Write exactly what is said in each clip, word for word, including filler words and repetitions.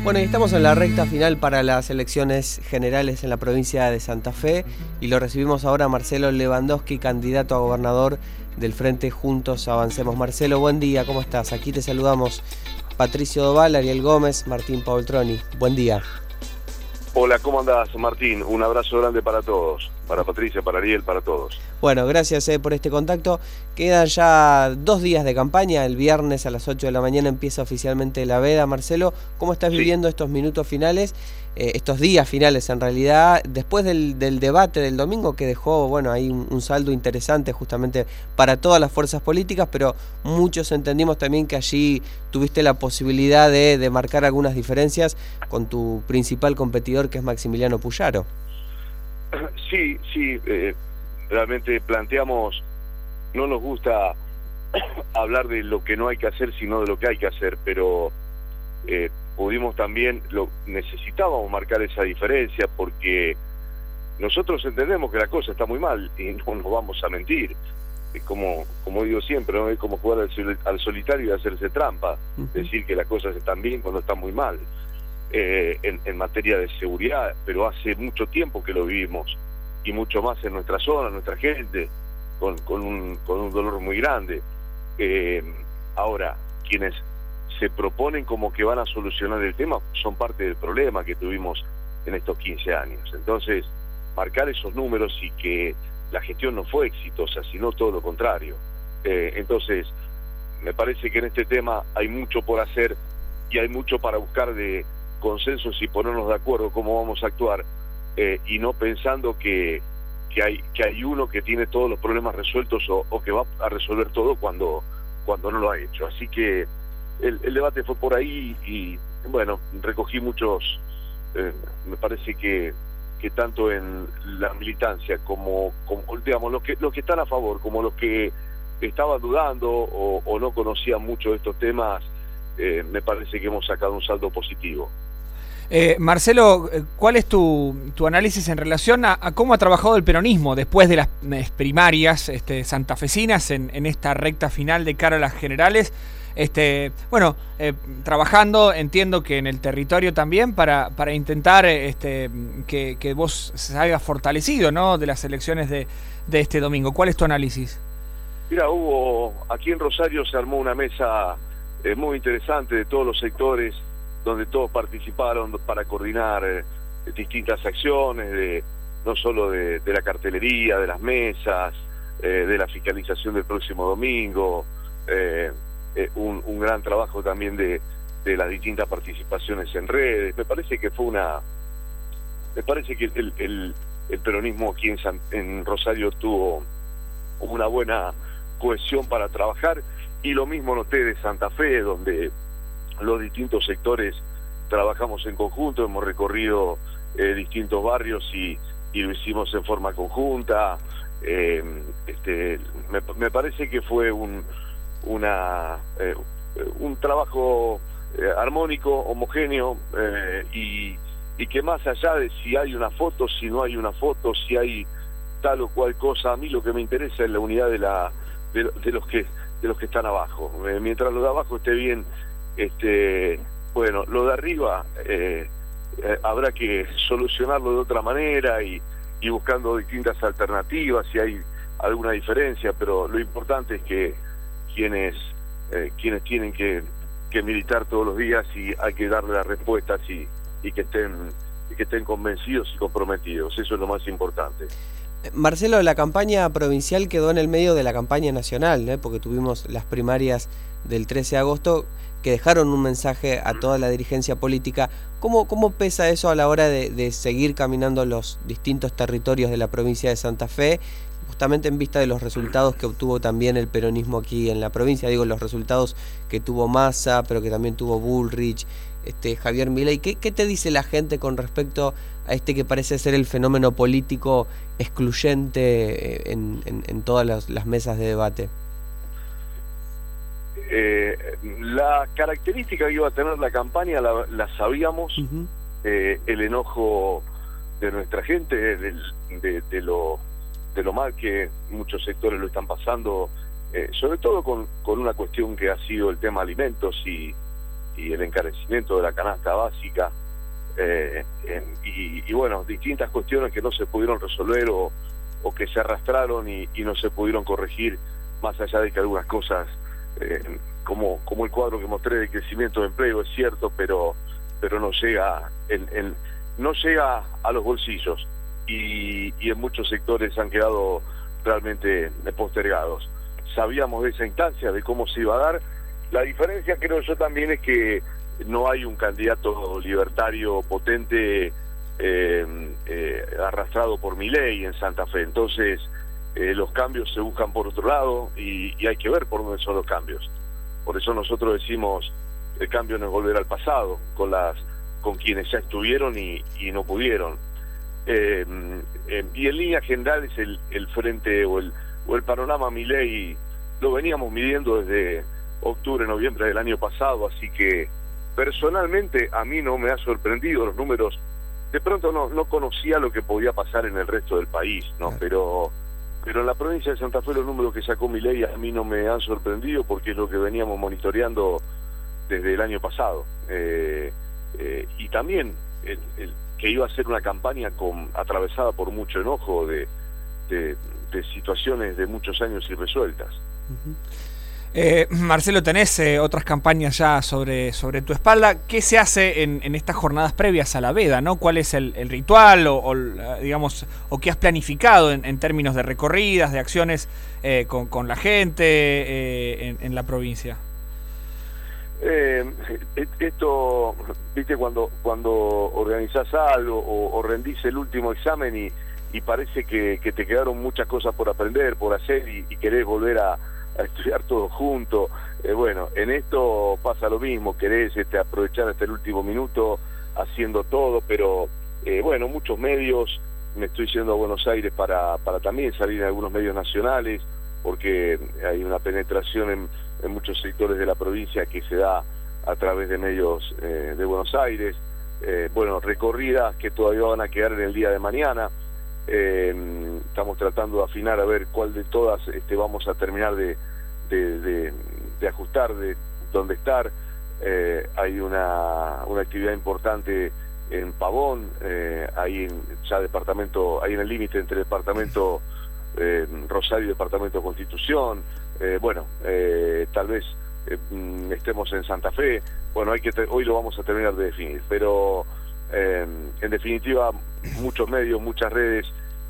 Bueno, y estamos en la recta final para las elecciones generales en la provincia de Santa Fe y lo recibimos ahora a Marcelo Lewandowski, candidato a gobernador del Frente Juntos Avancemos. Marcelo, buen día, ¿cómo estás? Aquí te saludamos Patricio Doval, Ariel Gómez, Martín Paultroni. Buen día. Hola, ¿cómo andás, Martín? Un abrazo grande para todos, para Patricia, para Ariel, para todos. Bueno, gracias eh, por este contacto. Quedan ya dos días de campaña. El viernes a las ocho de la mañana empieza oficialmente la veda. Marcelo, ¿cómo estás sí. viviendo estos minutos finales, eh, estos días finales en realidad, después del, del debate del domingo que dejó, bueno, hay un, un saldo interesante justamente para todas las fuerzas políticas, pero muchos entendimos también que allí tuviste la posibilidad de, de marcar algunas diferencias con tu principal competidor, que es Maximiliano Puyaro? Sí, sí, eh, realmente planteamos, no nos gusta hablar de lo que no hay que hacer, sino de lo que hay que hacer, pero eh, pudimos también, lo necesitábamos marcar esa diferencia, porque nosotros entendemos que la cosa está muy mal y no nos vamos a mentir. Es como, como digo siempre, ¿no? Es como jugar al, al solitario y hacerse trampa, uh-huh. decir que las cosas están bien cuando están muy mal. Eh, en, en materia de seguridad, pero hace mucho tiempo que lo vivimos, y mucho más en nuestra zona, nuestra gente, con, con, un, con un dolor muy grande. Eh, ahora, quienes se proponen como que van a solucionar el tema son parte del problema que tuvimos en estos quince años. Entonces, marcar esos números y que la gestión no fue exitosa, sino todo lo contrario. Eh, entonces, me parece que en este tema hay mucho por hacer y hay mucho para buscar de consensos y ponernos de acuerdo cómo vamos a actuar, eh, y no pensando que, que, hay, que hay uno que tiene todos los problemas resueltos o, o que va a resolver todo cuando, cuando no lo ha hecho. Así que el, el debate fue por ahí y bueno, recogí muchos, eh, me parece que, que tanto en la militancia como, como digamos, los que, los que están a favor, como los que estaban dudando o, o no conocían mucho de estos temas, eh, me parece que hemos sacado un saldo positivo. Eh, Marcelo, ¿cuál es tu, tu análisis en relación a, a cómo ha trabajado el peronismo después de las primarias este, santafesinas en, en esta recta final de cara a las generales? Este, bueno, eh, trabajando, entiendo que en el territorio también, para, para intentar este, que, que vos salgas fortalecido, ¿no?, de las elecciones de, de este domingo. ¿Cuál es tu análisis? Mira, hubo, aquí en Rosario se armó una mesa eh, muy interesante de todos los sectores, donde todos participaron para coordinar eh, distintas acciones, de, no solo de, de la cartelería, de las mesas, eh, de la fiscalización del próximo domingo, eh, eh, un, un gran trabajo también de, de las distintas participaciones en redes. Me parece que fue una... Me parece que el, el, el peronismo aquí en, San, en Rosario tuvo una buena cohesión para trabajar, y lo mismo noté de Santa Fe, donde los distintos sectores trabajamos en conjunto, hemos recorrido eh, distintos barrios y, y lo hicimos en forma conjunta. Eh, este, me, me parece que fue un, una, eh, un trabajo eh, armónico, homogéneo, eh, y, y que más allá de si hay una foto, si no hay una foto, si hay tal o cual cosa, a mí lo que me interesa es la unidad de, la, de, de, los, que, de los que están abajo. Eh, mientras lo de abajo esté bien, Este, bueno, lo de arriba eh, eh, habrá que solucionarlo de otra manera y, y buscando distintas alternativas si hay alguna diferencia, pero lo importante es que quienes eh, quienes tienen que, que militar todos los días, y hay que darle las respuestas y, y que estén y que estén convencidos y comprometidos. Eso es lo más importante. Marcelo, la campaña provincial quedó en el medio de la campaña nacional, ¿eh? Porque tuvimos las primarias del trece de agosto que dejaron un mensaje a toda la dirigencia política. ¿Cómo, cómo pesa eso a la hora de, de seguir caminando los distintos territorios de la provincia de Santa Fe, justamente en vista de los resultados que obtuvo también el peronismo aquí en la provincia? Digo, los resultados que tuvo Massa, pero que también tuvo Bullrich, este, Javier Milei. ¿Qué, ¿Qué te dice la gente con respecto a este que parece ser el fenómeno político excluyente en, en, en todas las, las mesas de debate? Eh, la característica que iba a tener la campaña la, la sabíamos. Uh-huh. eh, el enojo de nuestra gente, de, de, de, lo, de lo mal que muchos sectores lo están pasando, eh, sobre todo con, con una cuestión que ha sido el tema alimentos y, y el encarecimiento de la canasta básica, eh, en, y, y bueno, distintas cuestiones que no se pudieron resolver o, o que se arrastraron y, y no se pudieron corregir, más allá de que algunas cosas, eh, como, como el cuadro que mostré de crecimiento de empleo, es cierto, pero, pero no llega en, en, no llega a los bolsillos, y, y en muchos sectores han quedado realmente postergados. Sabíamos de esa instancia, de cómo se iba a dar. La diferencia, creo yo, también es que no hay un candidato libertario potente eh, eh, arrastrado por Milei en Santa Fe. Entonces, eh, los cambios se buscan por otro lado y, y hay que ver por dónde son los cambios. Por eso nosotros decimos, el cambio no es volver al pasado, con las con quienes ya estuvieron y, y no pudieron. Eh, eh, y en líneas generales el, el frente o el, o el panorama Milei lo veníamos midiendo desde octubre, noviembre del año pasado, así que personalmente a mí no me ha sorprendido los números. De pronto no, no conocía lo que podía pasar en el resto del país, ¿no? Pero, pero en la provincia de Santa Fe los números que sacó Milei a mí no me han sorprendido, porque es lo que veníamos monitoreando desde el año pasado. Eh, eh, y también el, el, que iba a ser una campaña con, atravesada por mucho enojo de, de, de situaciones de muchos años irresueltas. Uh-huh. Eh, Marcelo, tenés eh, otras campañas ya sobre, sobre tu espalda. ¿Qué se hace en, en estas jornadas previas a la veda, ¿no? ¿Cuál es el, el ritual o, o, digamos, o qué has planificado en, en términos de recorridas, de acciones eh, con, con la gente eh, en, en la provincia? Eh, esto, viste, cuando cuando organizás algo o, o rendís el último examen y, y parece que, que te quedaron muchas cosas por aprender, por hacer y, y querés volver a a estudiar todo junto, eh, bueno, en esto pasa lo mismo, querés este, aprovechar hasta el último minuto haciendo todo, pero eh, bueno, muchos medios, me estoy yendo a Buenos Aires para, para también salir en algunos medios nacionales, porque hay una penetración en, en muchos sectores de la provincia que se da a través de medios eh, de Buenos Aires, eh, bueno, recorridas que todavía van a quedar en el día de mañana. Eh, estamos tratando de afinar a ver cuál de todas este, vamos a terminar de, de, de, de ajustar, de dónde estar. Eh, hay una, una actividad importante en Pavón, eh, ahí en, ya departamento, ahí en el límite entre departamento eh, Rosario y departamento Constitución. Eh, bueno, eh, tal vez eh, estemos en Santa Fe. Bueno, hay que hoy lo vamos a terminar de definir, pero Eh, en definitiva, muchos medios, muchas redes,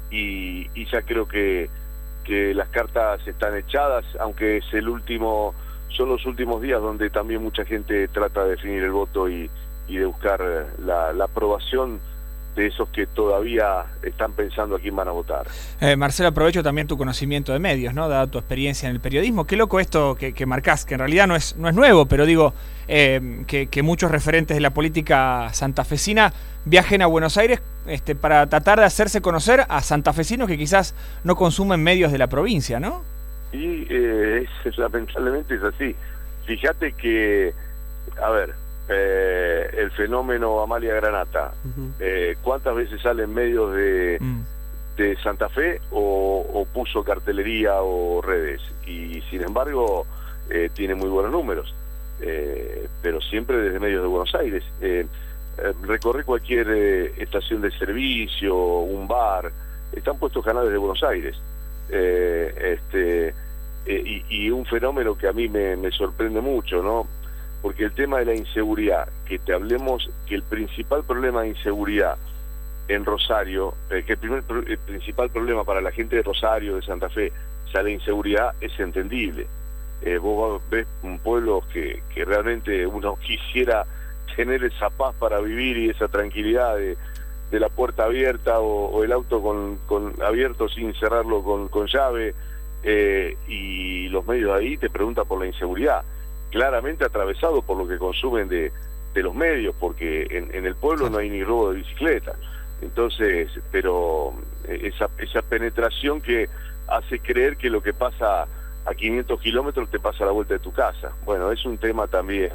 y, y ya creo que, que las cartas están echadas, aunque es el último, son los últimos días donde también mucha gente trata de definir el voto y, y de buscar la, la aprobación de esos que todavía están pensando a quién van a votar. Eh, Marcelo, aprovecho también tu conocimiento de medios, ¿no? Dada tu experiencia en el periodismo. Qué loco esto que, que marcás, que en realidad no es, no es nuevo, pero digo, eh, que, que muchos referentes de la política santafesina viajen a Buenos Aires este, para tratar de hacerse conocer a santafesinos que quizás no consumen medios de la provincia, ¿no? Y eh, es, lamentablemente es así. Fíjate que, a ver, Eh, el fenómeno Amalia Granata, uh-huh. eh, ¿cuántas veces sale en medios de, mm. de Santa Fe o, o puso cartelería o redes? Y sin embargo eh, tiene muy buenos números, eh, pero siempre desde medios de Buenos Aires. Eh, eh, recorre cualquier eh, estación de servicio, un bar, están puestos canales de Buenos Aires. Eh, este, eh, y, y un fenómeno que a mí me, me sorprende mucho, ¿no? Porque el tema de la inseguridad, que te hablemos que el principal problema de inseguridad en Rosario, eh, que el, primer, el principal problema para la gente de Rosario, de Santa Fe, sea la inseguridad, es entendible. Eh, vos ves un pueblo que, que realmente uno quisiera tener esa paz para vivir y esa tranquilidad de, de la puerta abierta o, o el auto con, con abierto sin cerrarlo con, con llave, eh, y los medios de ahí te preguntan por la inseguridad, claramente atravesado por lo que consumen de, de los medios, porque en, en el pueblo no hay ni robo de bicicleta. Entonces, pero esa, esa penetración que hace creer que lo que pasa a quinientos kilómetros te pasa a la vuelta de tu casa. Bueno, es un tema también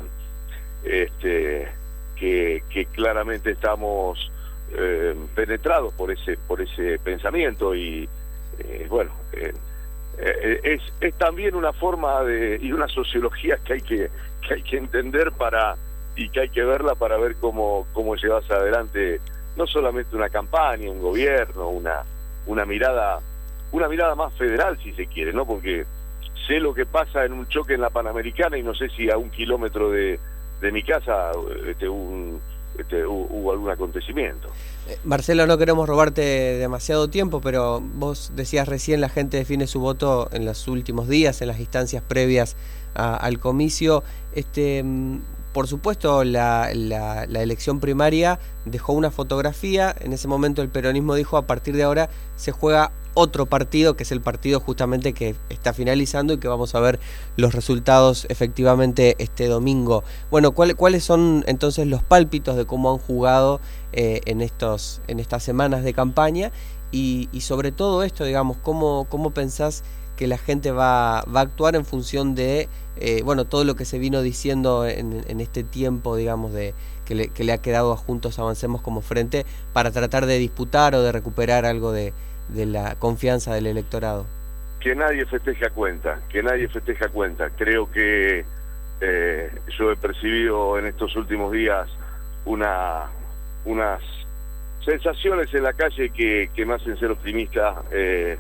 este, que, que claramente estamos eh, penetrados por ese, por ese pensamiento y eh, bueno... Eh, Eh, es, es también una forma de y una sociología que hay que, que hay que entender para, y que hay que verla para ver cómo, cómo llevas adelante no solamente una campaña, un gobierno, una, una mirada, una mirada más federal si se quiere, ¿no? Porque sé lo que pasa en un choque en la Panamericana y no sé si a un kilómetro de, de mi casa este, un, este, hubo algún acontecimiento. Eh, Marcelo, no queremos robarte demasiado tiempo, pero vos decías recién la gente define su voto en los últimos días, en las instancias previas a, al comicio. Este, por supuesto, la, la, la elección primaria dejó una fotografía. En ese momento el peronismo dijo: a partir de ahora se juega otro partido, que es el partido justamente que está finalizando y que vamos a ver los resultados efectivamente este domingo. Bueno, ¿cuál, ¿cuáles son entonces los pálpitos de cómo han jugado eh, en estos en estas semanas de campaña? Y, y sobre todo esto, digamos, ¿cómo, cómo pensás que la gente va, va a actuar en función de eh, bueno, todo lo que se vino diciendo en, en este tiempo, digamos, de que le, que le ha quedado a Juntos Avancemos como frente para tratar de disputar o de recuperar algo de de la confianza del electorado? Que nadie festeja cuenta, que nadie festeja cuenta. Creo que eh, yo he percibido en estos últimos días una, unas sensaciones en la calle que, que me hacen ser optimista. Eh,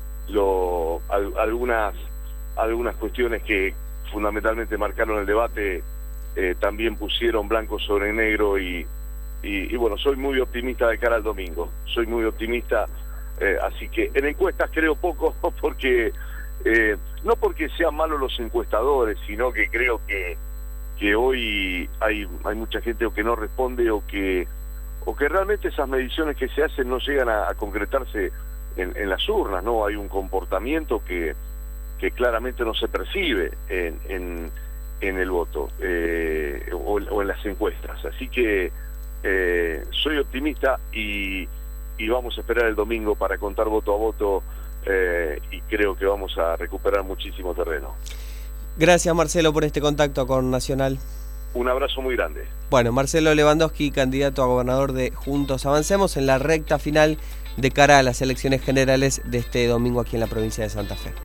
lo, al, algunas, algunas cuestiones que fundamentalmente marcaron el debate eh, también pusieron blanco sobre negro y, y, y bueno, soy muy optimista de cara al domingo. Soy muy optimista. Eh, así que en encuestas creo poco, porque eh, no porque sean malos los encuestadores, sino que creo que que hoy hay hay mucha gente o que no responde o que o que realmente esas mediciones que se hacen no llegan a, a concretarse en, en las urnas, no hay un comportamiento que que claramente no se percibe en en, en el voto eh, o, o en las encuestas. Así que eh, soy optimista y y vamos a esperar el domingo para contar voto a voto eh, y creo que vamos a recuperar muchísimo terreno. Gracias, Marcelo, por este contacto con Nacional. Un abrazo muy grande. Bueno, Marcelo Lewandowski, candidato a gobernador de Juntos Avancemos en la recta final de cara a las elecciones generales de este domingo aquí en la provincia de Santa Fe.